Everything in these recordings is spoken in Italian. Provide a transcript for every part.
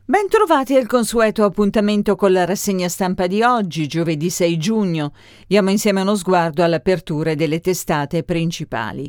Bentrovati al consueto appuntamento con la rassegna stampa di oggi, giovedì 6 giugno. Diamo insieme uno sguardo all'apertura delle testate principali.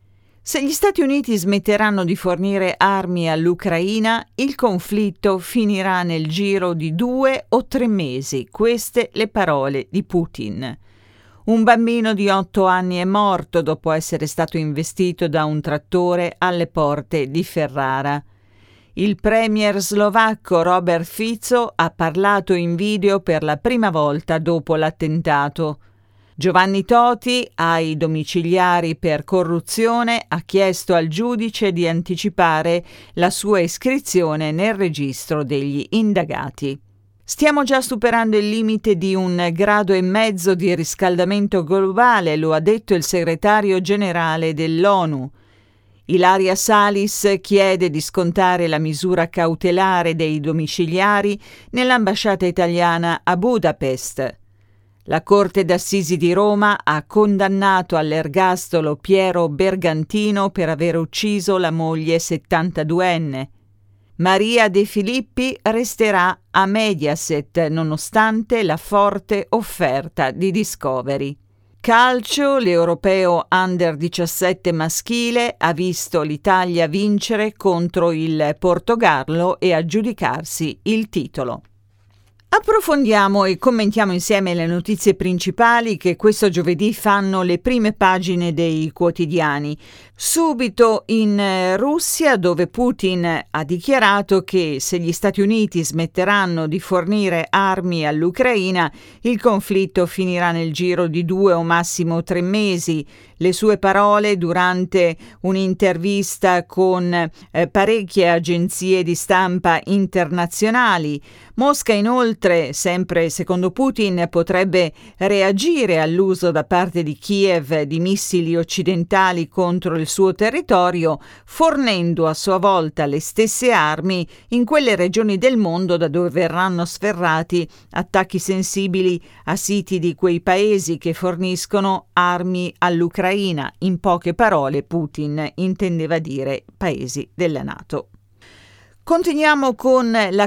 Se gli Stati Uniti smetteranno di fornire armi all'Ucraina, il conflitto finirà nel giro di 2 o 3 mesi. Queste le parole di Putin. Un bambino di 8 anni è morto dopo essere stato investito da un trattore alle porte di Ferrara. Il premier slovacco Robert Fico ha parlato in video per la prima volta dopo l'attentato. Giovanni Toti, ai domiciliari per corruzione, ha chiesto al giudice di anticipare la sua iscrizione nel registro degli indagati. Stiamo già superando il limite di 1,5 gradi di riscaldamento globale, lo ha detto il segretario generale dell'ONU. Ilaria Salis chiede di scontare la misura cautelare dei domiciliari nell'ambasciata italiana a Budapest. La Corte d'Assisi di Roma ha condannato all'ergastolo Piero Bergantino per aver ucciso la moglie 72enne. Maria De Filippi resterà a Mediaset nonostante la forte offerta di Discovery. Calcio, l'Europeo Under 17 maschile ha visto l'Italia vincere contro il Portogallo e aggiudicarsi il titolo. Approfondiamo e commentiamo insieme le notizie principali che questo giovedì fanno le prime pagine dei quotidiani. Subito in Russia, dove Putin ha dichiarato che se gli Stati Uniti smetteranno di fornire armi all'Ucraina, il conflitto finirà nel giro di 2 o massimo 3 mesi. Le sue parole durante un'intervista con parecchie agenzie di stampa internazionali. Mosca inoltre, sempre secondo Putin, potrebbe reagire all'uso da parte di Kiev di missili occidentali contro il suo territorio, fornendo a sua volta le stesse armi in quelle regioni del mondo da dove verranno sferrati attacchi sensibili a siti di quei paesi che forniscono armi all'Ucraina. In poche parole, Putin intendeva dire paesi della NATO. Continuiamo con la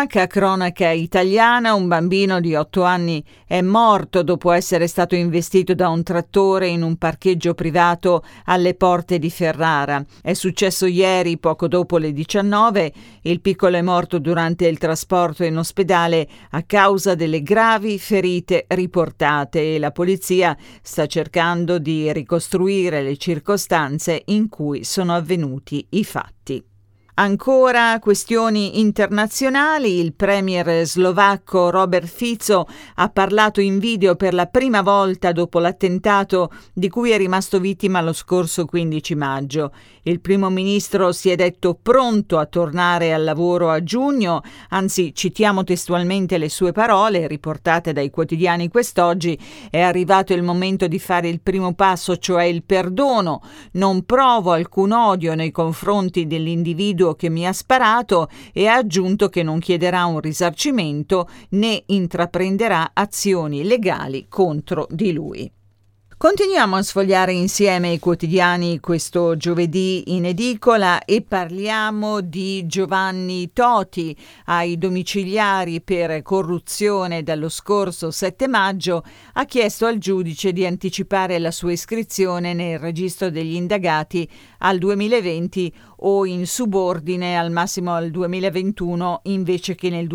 cronaca italiana. Un bambino di 8 anni è morto dopo essere stato investito da un trattore in un parcheggio privato alle porte di Ferrara. È successo ieri, poco dopo le 19. Il piccolo è morto durante il trasporto in ospedale a causa delle gravi ferite riportate e la polizia sta cercando di ricostruire le circostanze in cui sono avvenuti i fatti. Ancora questioni internazionali. Il premier slovacco Robert Fico ha parlato in video per la prima volta dopo l'attentato di cui è rimasto vittima lo scorso 15 maggio. Il primo ministro si è detto pronto a tornare al lavoro a giugno, anzi citiamo testualmente le sue parole riportate dai quotidiani quest'oggi: è arrivato il momento di fare il primo passo, cioè il perdono. Non provo alcun odio nei confronti dell'individuo che mi ha sparato, e ha aggiunto che non chiederà un risarcimento né intraprenderà azioni legali contro di lui. Continuiamo a sfogliare insieme i quotidiani questo giovedì in edicola e parliamo di Giovanni Toti. Ai domiciliari per corruzione dallo scorso 7 maggio ha chiesto al giudice di anticipare la sua iscrizione nel registro degli indagati al 2020 o in subordine al massimo al 2021 invece che nel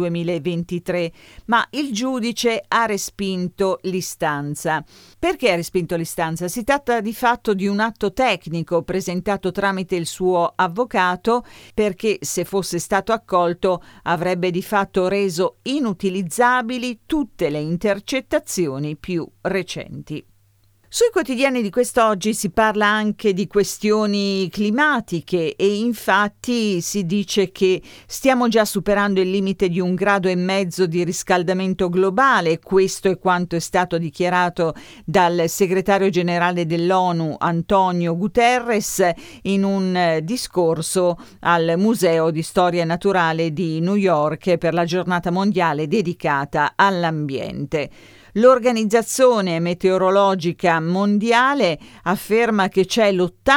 2023, ma il giudice ha respinto l'istanza. Perché ha respinto l'istanza? Si tratta di fatto di un atto tecnico presentato tramite il suo avvocato, perché se fosse stato accolto avrebbe di fatto reso inutilizzabili tutte le intercettazioni più recenti. Sui quotidiani di quest'oggi si parla anche di questioni climatiche e infatti si dice che stiamo già superando il limite di 1,5 gradi di riscaldamento globale. Questo è quanto è stato dichiarato dal segretario generale dell'ONU Antonio Guterres in un discorso al Museo di Storia Naturale di New York per la giornata mondiale dedicata all'ambiente. L'Organizzazione Meteorologica Mondiale afferma che c'è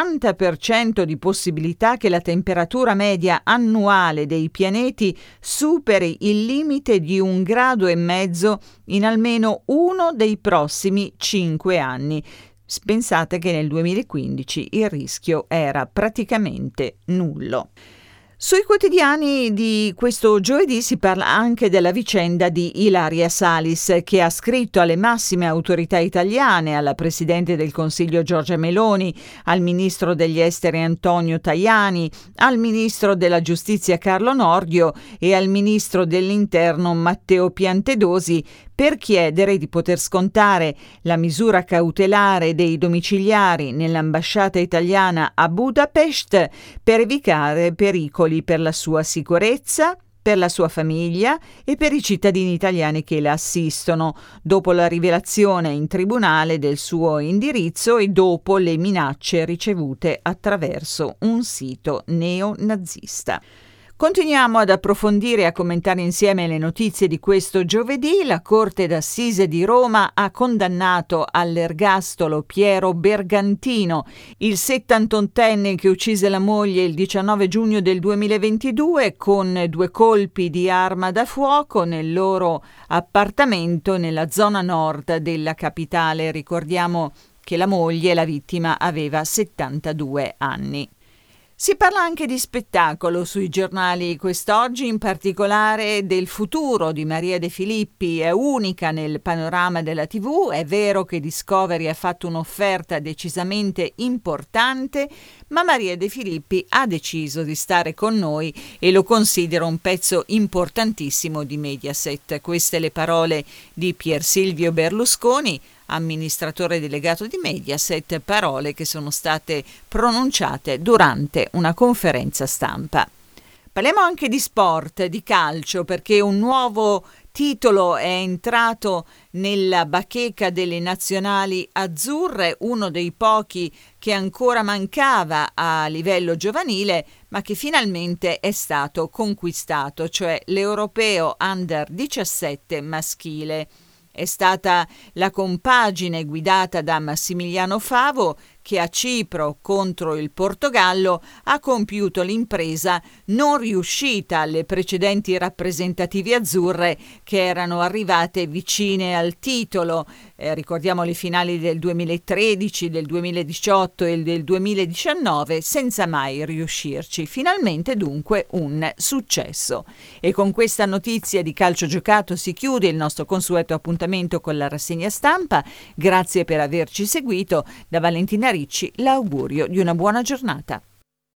l'80% di possibilità che la temperatura media annuale dei pianeti superi il limite di 1,5 gradi in almeno uno dei prossimi 5 anni. Pensate che nel 2015 il rischio era praticamente nullo. Sui quotidiani di questo giovedì si parla anche della vicenda di Ilaria Salis, che ha scritto alle massime autorità italiane, alla Presidente del Consiglio Giorgia Meloni, al Ministro degli Esteri Antonio Tajani, al Ministro della Giustizia Carlo Nordio e al Ministro dell'Interno Matteo Piantedosi per chiedere di poter scontare la misura cautelare dei domiciliari nell'ambasciata italiana a Budapest per evitare pericoli per la sua sicurezza, per la sua famiglia e per i cittadini italiani che la assistono, dopo la rivelazione in tribunale del suo indirizzo e dopo le minacce ricevute attraverso un sito neonazista. Continuiamo ad approfondire e a commentare insieme le notizie di questo giovedì. La Corte d'Assise di Roma ha condannato all'ergastolo Piero Bergantino, il 78enne che uccise la moglie il 19 giugno del 2022 con 2 colpi di arma da fuoco nel loro appartamento nella zona nord della capitale. Ricordiamo che la moglie, la vittima, aveva 72 anni. Si parla anche di spettacolo sui giornali quest'oggi, in particolare del futuro di Maria De Filippi. È unica nel panorama della TV. È vero che Discovery ha fatto un'offerta decisamente importante, ma Maria De Filippi ha deciso di stare con noi e lo considero un pezzo importantissimo di Mediaset. Queste le parole di Pier Silvio Berlusconi, amministratore delegato di Mediaset, parole che sono state pronunciate durante una conferenza stampa. Parliamo anche di sport, di calcio, perché un nuovo titolo è entrato nella bacheca delle nazionali azzurre, uno dei pochi che ancora mancava a livello giovanile, ma che finalmente è stato conquistato, cioè l'Europeo Under 17 maschile. È stata la compagine guidata da Massimiliano Favo che a Cipro contro il Portogallo ha compiuto l'impresa non riuscita alle precedenti rappresentative azzurre che erano arrivate vicine al titolo. Ricordiamo le finali del 2013, del 2018 e del 2019 senza mai riuscirci. Finalmente dunque un successo. E con questa notizia di calcio giocato si chiude il nostro consueto appuntamento con la rassegna stampa. Grazie per averci seguito. Da Valentina Ricci l'augurio di una buona giornata.